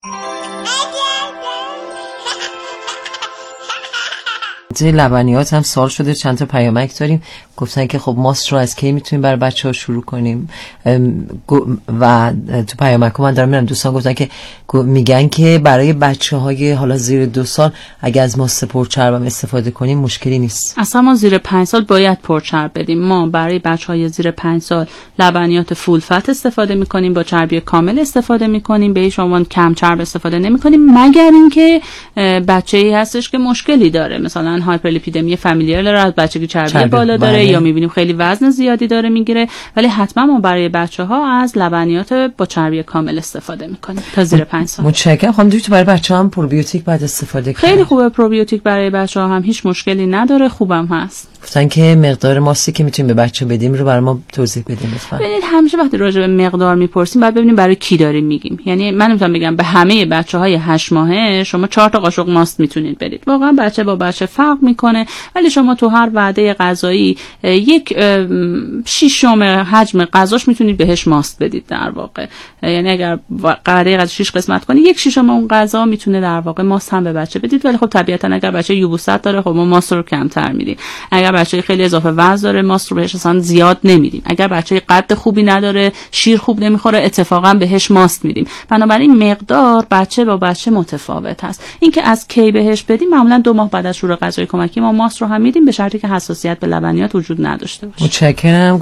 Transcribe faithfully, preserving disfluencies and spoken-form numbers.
توی لبنیات هم سوال شده، چند تا پیامک داریم گفتن که خب ماست رو از کی میتونیم برای بچه ها شروع کنیم و تو پیامک ها من دارم میرم دوستان گفتن که میگن که برای بچه های حالا زیر دو سال اگه از ماست پرچرب استفاده کنیم مشکلی نیست. اصلا ما زیر پنج سال باید پرچرب بدیم. ما برای بچه های زیر پنج سال لبنیات فول فت استفاده میکنیم، با چربی کامل استفاده میکنیم، به هیچ عنوان کم چرب استفاده نمیکنیم مگر اینکه بچه‌ای هستش که مشکلی داره، مثلا هایپرلیپیدمی فامیلیال داره، از بچگی چربی, چربی بالا داره بله. یا میبینیم خیلی وزن زیادی داره میگیره، ولی حتما ما برای بچه‌ها از لبنیات با چربی کامل استفاده میکنیم تا زیر پنج سال. متشکرم. خانم دکتر برای بچه‌ها هم پروبیوتیک باید استفاده کنیم؟ خیلی خوبه پروبیوتیک برای بچه‌ها هم هیچ مشکلی نداره، خوبم هست. گفتن که مقدار ماستی که میتونیم به بچه بدیم رو برای ما توضیح بدیم لطفا. ببینید همیشه وقتی راجع به مقدار میپرسیم باید ببینیم برای کی داریم میگیم. یعنی من نمیتونم بگم به همه بچه‌های هشت ماهه شما چهار تا قاشق ماست میتونید بدید. واقعا بچه با بچه فرق میکنه، ولی شما تو هر وعده غذایی یک ششم حجم غذاش میتونید بهش ماست بدید در واقع. یعنی اگر وعده غذا شش قسمت کنی یک ششم اون غذا میتونه در واقع ماست هم به بچه بدید، ولی خب طبیعتا اگر بچه یبوست داره خب ما ماست رو کمتر میدیم. اگر بچه خیلی اضافه وزن داره ماست رو بهش اصلا زیاد نمیدیم. اگر بچه قد خوبی نداره، شیر خوب نمیخوره، اتفاقا بهش ماست میدیم. بنابراین مقدار بچه با بچه متفاوت هست. اینکه از کی بهش بدیم معمولا دو ماه بعد از شروع غذای کمکی ما ماست رو هم میدیم، به شرطی که حساسیت به لبنیات وجود نداشته باشه. متشکرم.